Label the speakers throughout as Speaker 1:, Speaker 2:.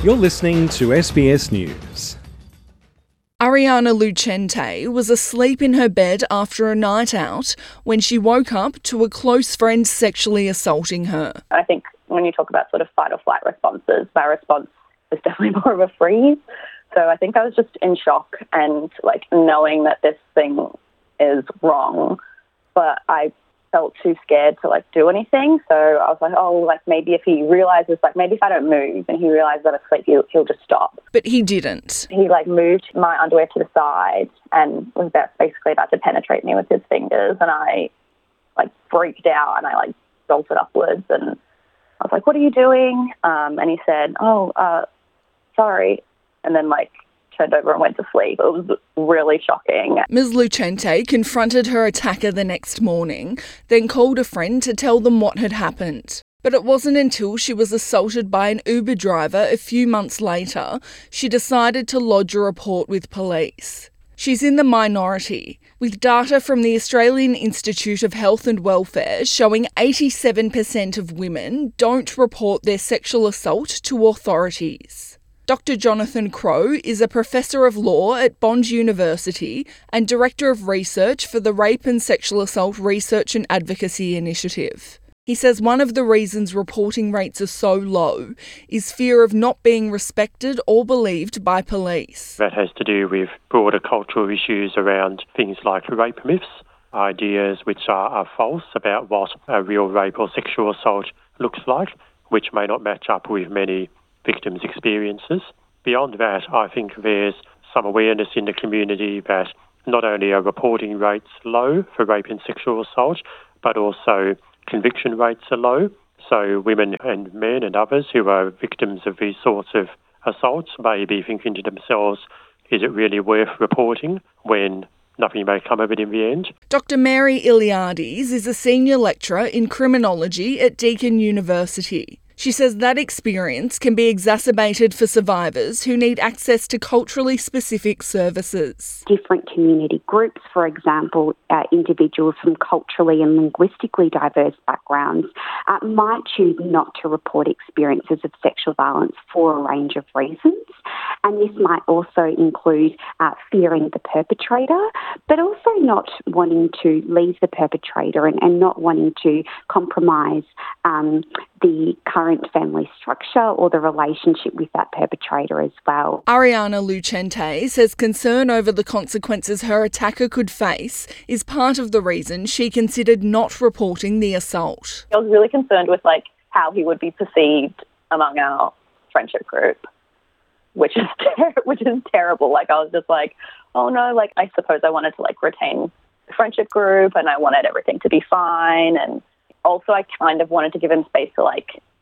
Speaker 1: You're listening to SBS News.
Speaker 2: Ariana Lucente was asleep in her bed after a night out when she woke up to a close friend sexually assaulting her.
Speaker 3: I think when you talk about sort of fight or flight responses, my response was definitely more of a freeze. So I think I was just in shock and knowing that this thing is wrong, but I felt too scared to do anything. So I was maybe if he realises, maybe if I don't move and he realises that I'm asleep, he'll just stop.
Speaker 2: But he didn't.
Speaker 3: He moved my underwear to the side and was basically about to penetrate me with his fingers, and I freaked out and I bolted upwards and I was like, "What are you doing?" And he said, sorry, and then turned over and went to sleep. It was really shocking.
Speaker 2: Ms. Lucente confronted her attacker the next morning, then called a friend to tell them what had happened. But it wasn't until she was assaulted by an Uber driver a few months later she decided to lodge a report with police. She's in the minority, with data from the Australian Institute of Health and Welfare showing 87% of women don't report their sexual assault to authorities. Dr. Jonathan Crowe is a professor of law at Bond University and director of research for the Rape and Sexual Assault Research and Advocacy Initiative. He says one of the reasons reporting rates are so low is fear of not being respected or believed by police.
Speaker 4: That has to do with broader cultural issues around things like rape myths, ideas which are false about what a real rape or sexual assault looks like, which may not match up with many victims' experiences. Beyond that, I think there's some awareness in the community that not only are reporting rates low for rape and sexual assault, but also conviction rates are low. So women and men and others who are victims of these sorts of assaults may be thinking to themselves, is it really worth reporting when nothing may come of it in the end?
Speaker 2: Dr. Mary Iliades is a senior lecturer in criminology at Deakin University. She says that experience can be exacerbated for survivors who need access to culturally specific services.
Speaker 5: Different community groups, for example, individuals from culturally and linguistically diverse backgrounds, might choose not to report experiences of sexual violence for a range of reasons. And this might also include fearing the perpetrator, but also not wanting to leave the perpetrator and not wanting to compromise the current family structure or the relationship with that perpetrator as well.
Speaker 2: Ariana Lucente says concern over the consequences her attacker could face is part of the reason she considered not reporting the assault.
Speaker 3: I was really concerned with how he would be perceived among our friendship group, which is terrible. I was just oh no, I suppose I wanted to retain the friendship group and I wanted everything to be fine, and also I kind of wanted to give him space to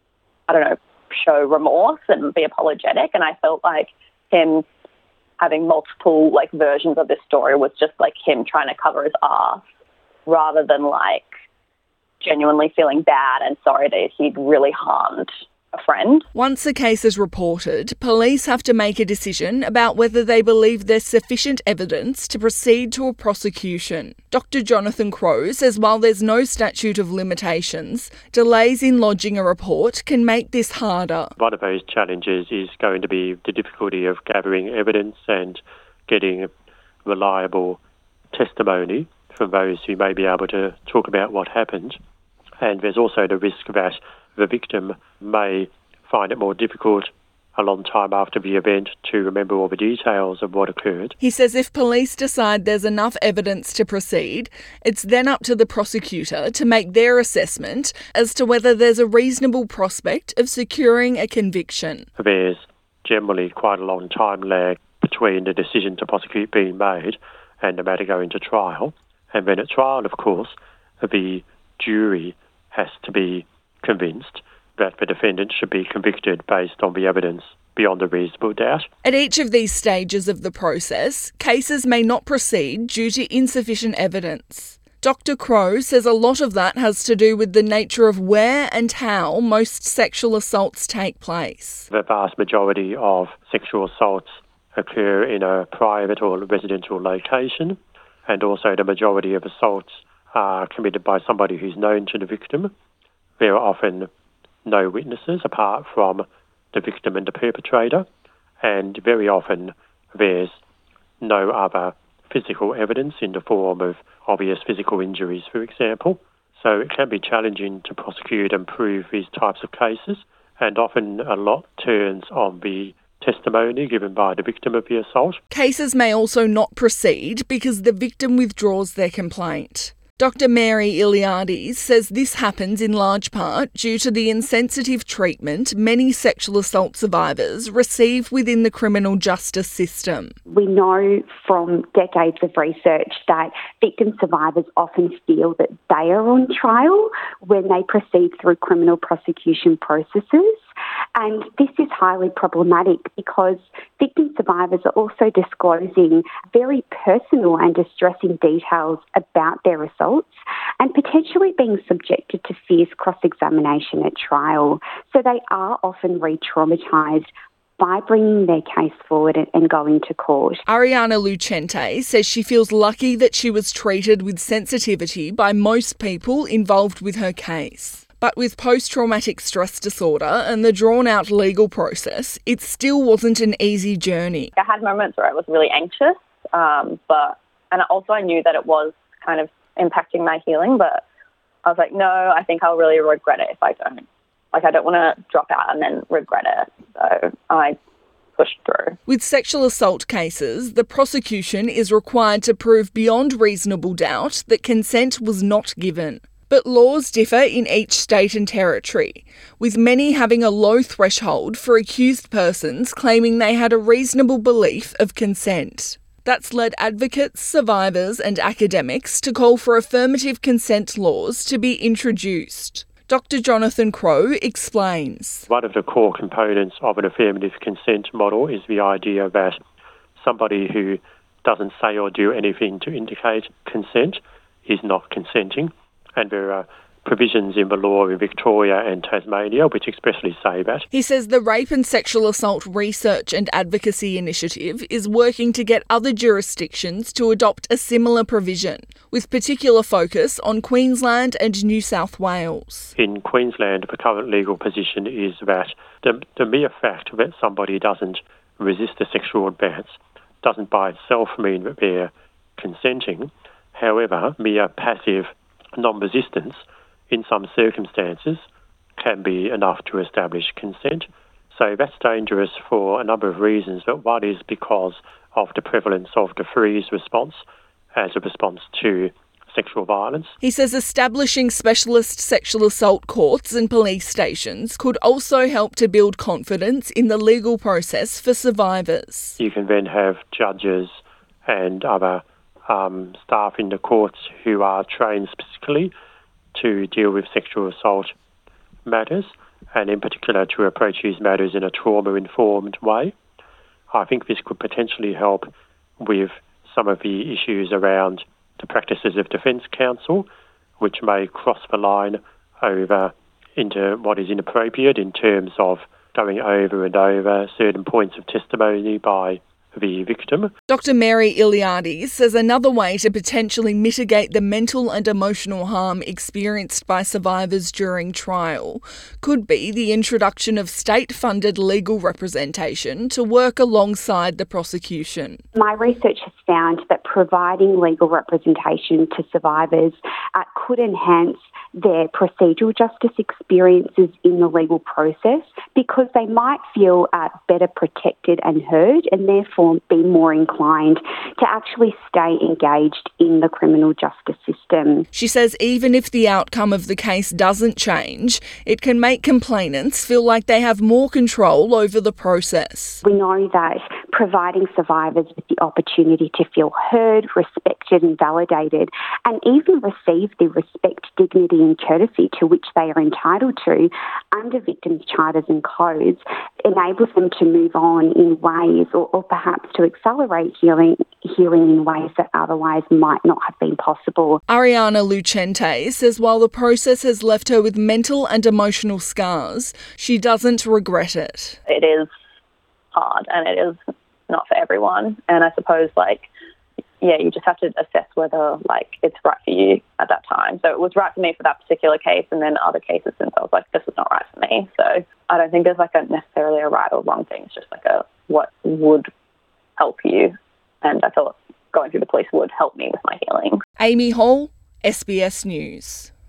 Speaker 3: show remorse and be apologetic, and I felt like him having multiple versions of this story was just him trying to cover his ass rather than genuinely feeling bad and sorry that he'd really harmed a friend.
Speaker 2: Once a case is reported, police have to make a decision about whether they believe there's sufficient evidence to proceed to a prosecution. Dr. Jonathan Crowe says while there's no statute of limitations, delays in lodging a report can make this harder.
Speaker 4: One of those challenges is going to be the difficulty of gathering evidence and getting reliable testimony from those who may be able to talk about what happened. And there's also the risk that the victim may find it more difficult a long time after the event to remember all the details of what occurred.
Speaker 2: He says if police decide there's enough evidence to proceed, it's then up to the prosecutor to make their assessment as to whether there's a reasonable prospect of securing a conviction.
Speaker 4: There's generally quite a long time lag between the decision to prosecute being made and the matter going to trial. And then at trial, of course, the jury has to be convinced that the defendant should be convicted based on the evidence beyond a reasonable doubt.
Speaker 2: At each of these stages of the process, cases may not proceed due to insufficient evidence. Dr. Crowe says a lot of that has to do with the nature of where and how most sexual assaults take place.
Speaker 4: The vast majority of sexual assaults occur in a private or residential location, and also the majority of assaults are committed by somebody who's known to the victim. There are often no witnesses apart from the victim and the perpetrator, and very often there's no other physical evidence in the form of obvious physical injuries, for example. So it can be challenging to prosecute and prove these types of cases, and often a lot turns on the testimony given by the victim of the assault.
Speaker 2: Cases may also not proceed because the victim withdraws their complaint. Dr. Mary Iliades says this happens in large part due to the insensitive treatment many sexual assault survivors receive within the criminal justice system.
Speaker 5: We know from decades of research that victim survivors often feel that they are on trial when they proceed through criminal prosecution processes. And this is highly problematic because victim survivors are also disclosing very personal and distressing details about their assaults and potentially being subjected to fierce cross-examination at trial. So they are often re-traumatised by bringing their case forward and going to court.
Speaker 2: Ariana Lucente says she feels lucky that she was treated with sensitivity by most people involved with her case. But with post-traumatic stress disorder and the drawn-out legal process, it still wasn't an easy journey.
Speaker 3: I had moments where I was really anxious, and I knew that it was kind of impacting my healing, but I was like, no, I think I'll really regret it if I don't. I don't want to drop out and then regret it. So I pushed through.
Speaker 2: With sexual assault cases, the prosecution is required to prove beyond reasonable doubt that consent was not given. But laws differ in each state and territory, with many having a low threshold for accused persons claiming they had a reasonable belief of consent. That's led advocates, survivors and academics to call for affirmative consent laws to be introduced. Dr. Jonathan Crowe explains.
Speaker 4: One of the core components of an affirmative consent model is the idea that somebody who doesn't say or do anything to indicate consent is not consenting. And there are provisions in the law in Victoria and Tasmania which expressly say that.
Speaker 2: He says the Rape and Sexual Assault Research and Advocacy Initiative is working to get other jurisdictions to adopt a similar provision, with particular focus on Queensland and New South Wales.
Speaker 4: In Queensland, the current legal position is that the mere fact that somebody doesn't resist a sexual advance doesn't by itself mean that they're consenting. However, mere passive non-resistance in some circumstances can be enough to establish consent. So that's dangerous for a number of reasons, but one is because of the prevalence of the freeze response as a response to sexual violence.
Speaker 2: He says establishing specialist sexual assault courts and police stations could also help to build confidence in the legal process for survivors.
Speaker 4: You can then have judges and other staff in the courts who are trained specifically to deal with sexual assault matters, and in particular to approach these matters in a trauma-informed way. I think this could potentially help with some of the issues around the practices of defence counsel, which may cross the line over into what is inappropriate in terms of going over and over certain points of testimony by the victim.
Speaker 2: Dr. Mary Iliades says another way to potentially mitigate the mental and emotional harm experienced by survivors during trial could be the introduction of state-funded legal representation to work alongside the prosecution.
Speaker 5: My research has found that providing legal representation to survivors could enhance their procedural justice experiences in the legal process because they might feel better protected and heard and therefore be more inclined to actually stay engaged in the criminal justice system.
Speaker 2: She says even if the outcome of the case doesn't change, it can make complainants feel like they have more control over the process.
Speaker 5: We know that providing survivors with the opportunity to feel heard, respected and validated, and even receive the respect, dignity and courtesy to which they are entitled to under victims' charters and codes enables them to move on in ways or perhaps to accelerate healing in ways that otherwise might not have been possible.
Speaker 2: Ariana Lucente says while the process has left her with mental and emotional scars, she doesn't regret it.
Speaker 3: It is hard and it is not for everyone. And I suppose you just have to assess whether, like, it's right for you at that time. So it was right for me for that particular case, and then other cases since I was like, this is not right for me. So I don't think there's, like, necessarily a right or wrong thing. It's just, like, what would help you. And I thought going through the police would help me with my healing.
Speaker 2: Amy Hall, SBS News.